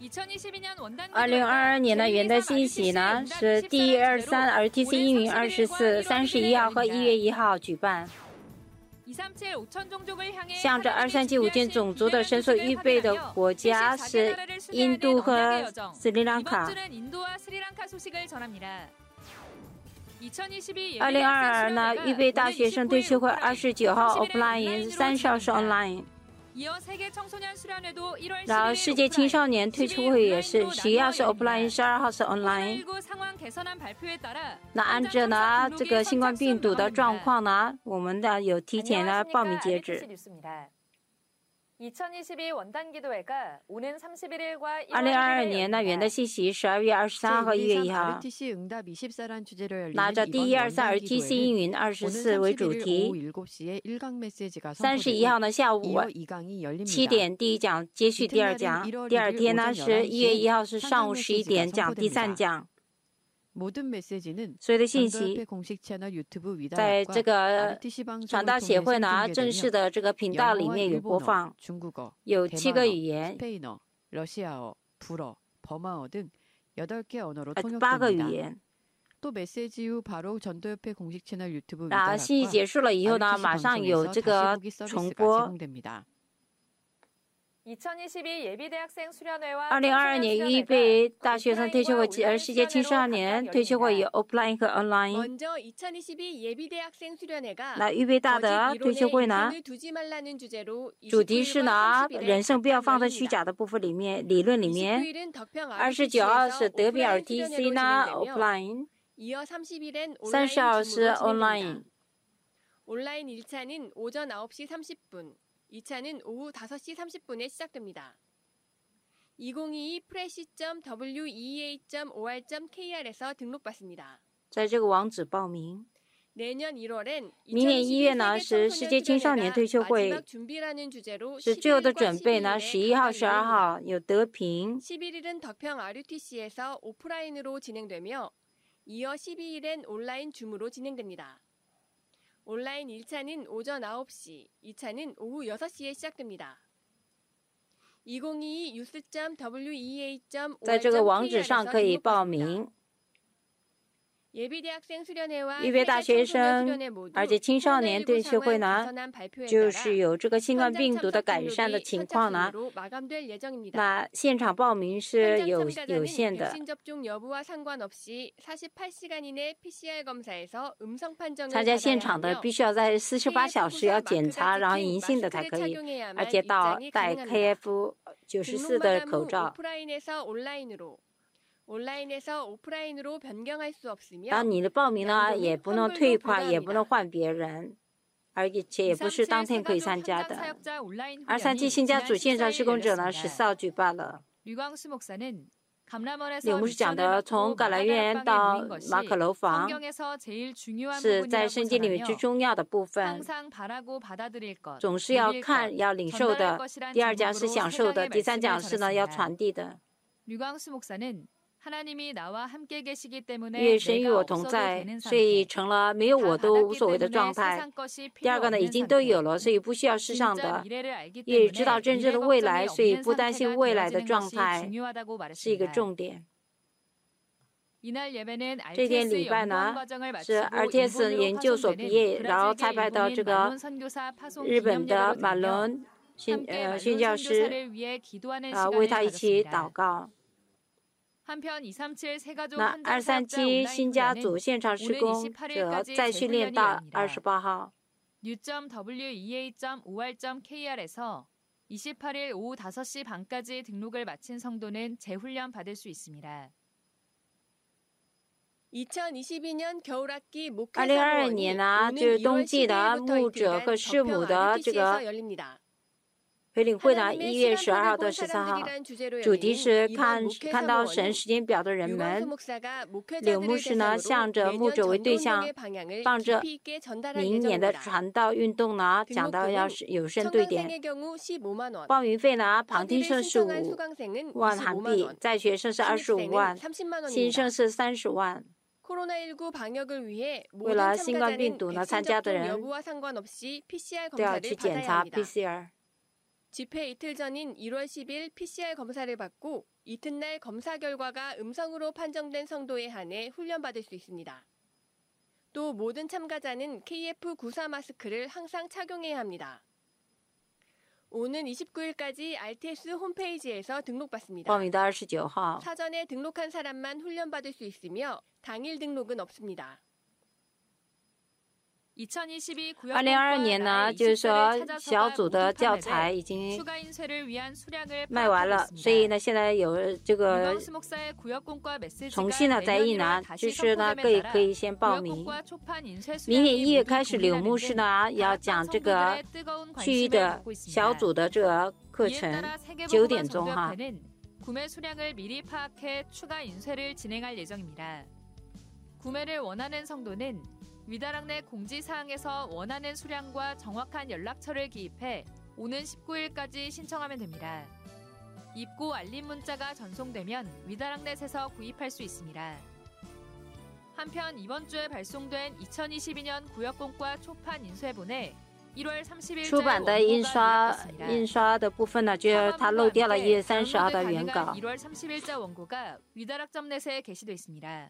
2022年的元旦信息呢是第123 RTC 应云24 31号和1月1号举办。向着237 5千种族的伸缩预备的国家是印度和斯里兰卡。2022呢，预备大学生退休会29号 offline， 30号是 online。然后世界青少年退休会也是11号是 offline， 12号是 online。那按照呢这个新冠病毒的状况呢，我们的有提前的报名截止。2022年的元旦信息12月23号和1月1号，拿着第123 RTC 应云24为主题。31号呢下午7点第一讲接续第二讲，第二天呢是1月1号是上午11点讲第三讲。所有的信息在这个传道协会呢正式的这个频道里面有播放，有7个语言，8个语言。然后信息结束了以后呢，马上有这个重播。2022年预备大学生退休会及世界青少年退休会有 offline 和 online。那预备大的退休会呢，主题是呢，人生不要放在虚假的部分里面，理论里面。29号是德比 RTC 呢 offline， 30号是 online。 온라인 1차는 오전 9시 30분, 2차는 오후 5시 30분에 시작됩니다. 2022 fresh.wea.or.kr에서 등록받습니다. 在这个网址报名。 내년 1월엔 明年1月呢是世界青少年退休会，是最后的准备呢。11号、12号有德平。 11일은 덕평 RUTC에서 오프라인으로 진행되며 이어 12일엔 온라인 줌으로 진행됩니다. 온라인 1차는 오전 9시, 2차는 오후 6시에 시작됩니다. 2022 news.wea.or.kr에서 在这个网址上可以报名。 预备大学生而且青少年退休会呢，就是有这个新冠病毒的改善的情况呢，那现场报名是有限的。参加现场的必须要在48小时要检查，然后阴性的才可以，而且戴 KF94 的口罩。 然后你的报名呢也不能退款，也不能换别人，而且也不是当天可以参加的。237新家组线上施工者呢14号举办了。柳牧师讲的，从橄榄园到马可楼房是在圣经里面最重要的部分，总是要看要领受的。第二讲是享受的，第三讲是呢要传递的。 因为神与我同在，所以成了没有我都无所谓的状态。第二个呢，已经都有了，所以不需要世上的。也知道真正的未来，所以不担心未来的状态是一个重点。这天礼拜呢是 RTS 研究所毕业，然后才派到这个日本的马伦宣教师为他一起祷告。 那237新家组现场施工者再训练到28号。 new.wea.or.kr에서 28일 오후 5시 반까지 등록을 마친 성도는 재훈련 받을 수 있습니다. 2022년 겨울학기 목회 2022年呢，就是冬季的牧者和师母的这个 培灵会呢，1月12号到13号，主题是看到神时间表的人们。柳牧师呢，向着牧者为对象，帮着明年的传道运动呢，讲到要有声对点。报名费呢，旁听生是5万韩币，在学生是25万，新生是30万。 为了新冠病毒呢，参加的人都要去检查 PCR。 집회 이틀 전인 1월 10일 PCR 검사를 받고 이튿날 검사 결과가 음성으로 판정된 성도에 한해 훈련받을 수 있습니다. 또 모든 참가자는 KF94 마스크를 항상 착용해야 합니다. 오는 29일까지 RTS 홈페이지에서 등록받습니다. 报名的29号。 사전에 등록한 사람만 훈련받을 수 있으며 당일 등록은 없습니다. 2022年呢，就是说小组的教材已经卖完了，所以呢，现在有这个重新的在印呢，就是呢，可以先报名。明年1月开始，柳牧师呢要讲这个区域的小组的这个课程，9点钟哈。 구매 수량을 미리 파악해 추가 인쇄를 진행할 예정입니다. 구매를 원하는 성도는 위다락 내 공지사항에서 원하는 수량과 정확한 연락처를 기입해 오는 19일까지 신청하면 됩니다. 입고 알림 문자가 전송되면 위다락넷에서 구입할 수 있습니다. 한편 이번 주에 발송된 2022년 구역공과 초판 인쇄본에 1월 30일자 出版的印刷的部分呢，就是它漏掉了1月30号的原稿。 1월 30일자 원고가 위다락점넷에 게시돼 있습니다.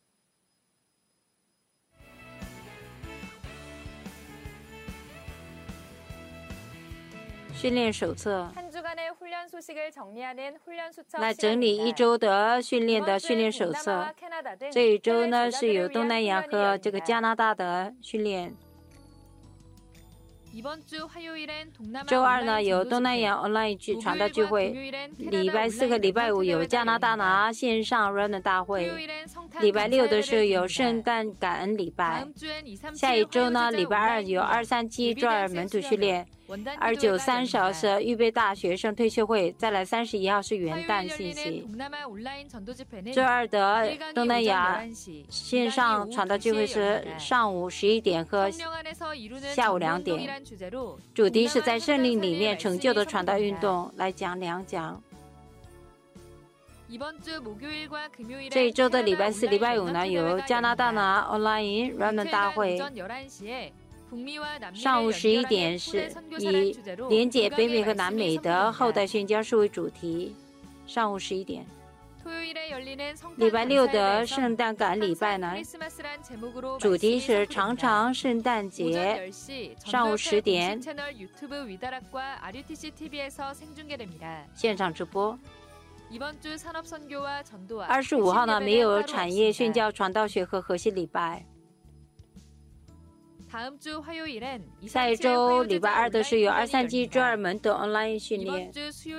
训练手册 한 주간의 훈련 소식을 정리하는 훈련 수첩 来整理一周的训练手册。这一周呢是有东南亚和这个加拿大的训练。 周二呢有东南亚 online 传道聚会，礼拜4和礼拜5有加拿大呢线上 Runner 大会，礼拜6的时候有圣诞感恩礼拜。下一周呢礼拜2有237周二门徒训练，29、30是预备大学生退休会，再来31号是元旦信息。周二的东南亚线上传道聚会是上午11点和下午2点。 主题是在圣灵里面成就的传道运动，来讲2讲。这一周的礼拜4、礼拜5呢，有加拿大呢 online Runner 大会。上午11点是以连接北美和南美的后代宣教士为主题，上午11点。 礼拜6的圣诞感恩礼拜呢，主题是长长圣诞节，上午10点，现场直播。25号呢没有产业宣教传道学和核心礼拜。下一周礼拜2的是有237周二门的 online 训练。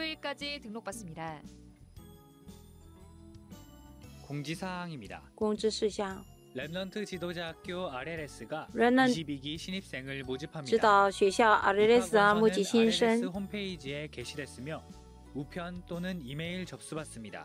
공지사항입니다. 公知事项 랩넌트 지도자학교 RLS가 랩넌트 22기 신입생을 모집합니다. 指导学校 RLS 啊募集新 RLS 生。 홈페이지에 게시됐으며 우편 또는 이메일 접수받습니다.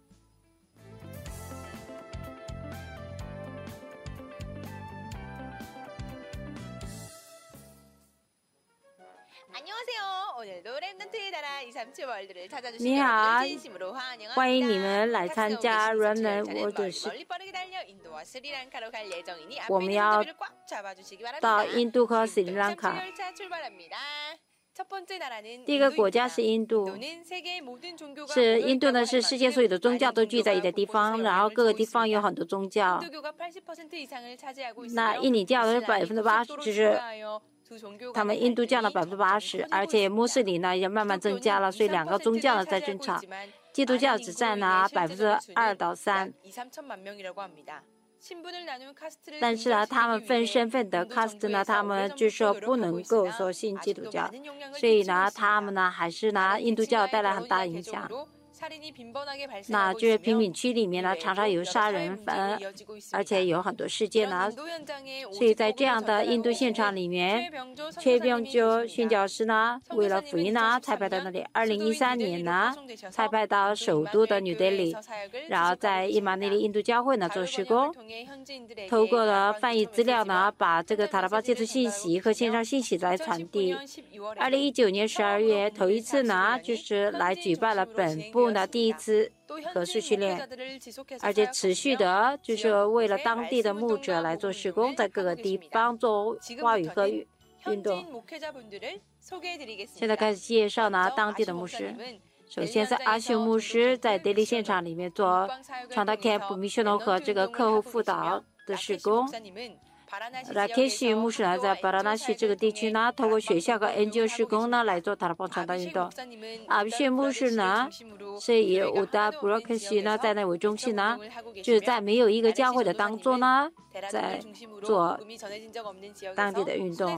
안녕하세요. 오늘도 랩넌트의 나라 237 월드를 찾아주신 你好 여러분을 진심으로 환영합니다. 欢迎你们来参加 Runner World 멀리 빠르게 달려 인도와 스리랑카로 갈 예정이니 我 앞에 们 있는 要 선두비를 꽉 잡아주시기 到 바랍니다. 印度和斯里兰 237 卡。 열차 출발합니다. 첫 번째 나라는 第一个国家是印度， 인도는 세계의 모든 종교가 是印度呢 모여 是 있다고 世界所有的宗教都聚在一个地方， 곳곳에 然后各个地 영향을 方有 주고 很多宗教。 인도교가 80% 이상을 차지하고 那 있으며 印尼教的是 80%， 就是 두 종교가 他们印度教的 80%， 而且穆斯林呢也慢慢增加了，所以两个宗教呢在争吵。基督教只占了2%到3%。 但是呢，他们分身份的 caste 呢，他们就说不能够说信基督教，所以呢，他们呢还是拿印度教带来很大影响。那就是贫民区里面呢，常常有杀人犯，而且有很多事件呢。所以在这样的印度现场里面，최병조宣教师呢，为了福音呢，才派到那里。2013年呢，才派到首都的纽德里，然后在伊玛内利印度教会呢做施工，透过了翻译资料呢，把这个塔拉巴接触信息和线上信息来传递。2019年12月，头一次呢，就是来举办了本部的第一次合宿训练，而且持续的就是为了当地的牧者来做施工，在各个地方做话语和运动。现在开始介绍呢当地的牧师。首先是阿修牧师在德里现场里面做传道 camp missional 和这个课后辅导的事工。拉克西牧师呢在巴拉纳西这个地区呢，透过学校和 NGO 事工呢来做塔拉邦传道运动。阿比谢牧师呢是以乌达布洛克西呢在那为中心呢，就是在没有一个教会的当中呢，在做当地的运动。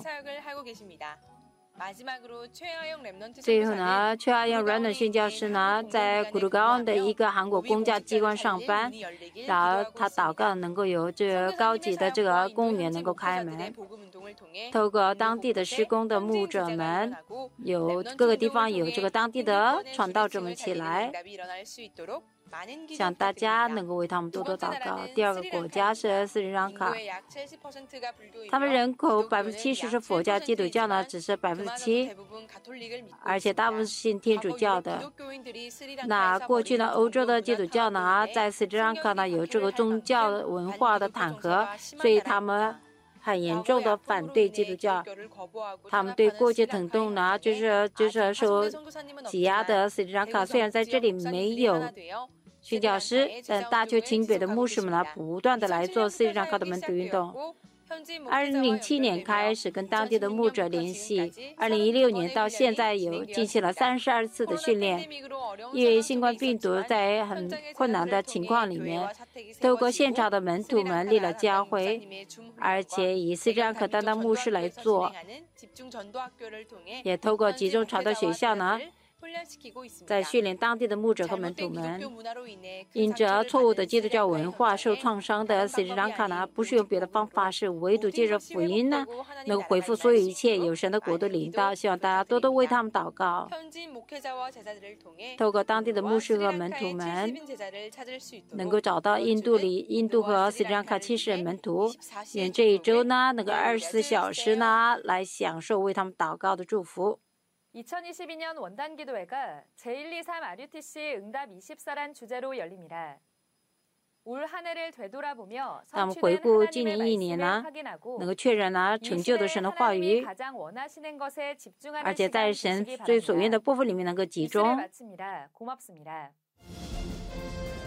最后呢，최하영 랩넌트宣教师呢，在古鲁高的一个韩国公家机关上班，然后他祷告能够有这个高级的这个公园能够开门，透过当地的施工的牧者们，有各个地方有这个当地的传道者们起来，想大家能够为他们多多祷告。第二个国家是斯里兰卡，他们人口70%是佛教，基督教呢只是7%，而且大部分是信天主教的。那过去呢，欧洲的基督教呢，在斯里兰卡呢有这个宗教文化的弹劾，所以他们很严重的反对基督教。他们对过节疼痛呢，就是受挤压的斯里兰卡，虽然在这里没有宣教师，但大邱清北的牧师们呢，不断的来做斯里兰卡的门徒运动。2007年开始跟当地的牧者联系，2016年到现在有进行了32次的训练。因为新冠病毒在很困难的情况里面，透过现场的门徒们立了教会，而且以斯里兰卡担当牧师来做，也透过集中传道学校呢，在训练当地的牧者和门徒们。因着错误的基督教文化受创伤的斯里兰卡呢，不是用别的方法，是唯独借着福音呢，能够恢复所有一切，有神的国度领导。希望大家多多为他们祷告。透过当地的牧师和门徒们，能够找到印度和斯里兰卡70人门徒，愿这一周呢，能够24小时呢，来享受为他们祷告的祝福。 2022년 원단 기도회가 제123 RUTC 응답 24란 주제로 열립니다. 올 한 해를 되돌아보며 성취된 하나님의 말씀을 확인하고 能够确认呢成就的神的话语， 가장 원하시는 것에 집중하는 而且在 시간 神 주시기 最所愿 바랍니다. 的部分里面能够集 기도를 中。 마칩니다. 고맙습니다.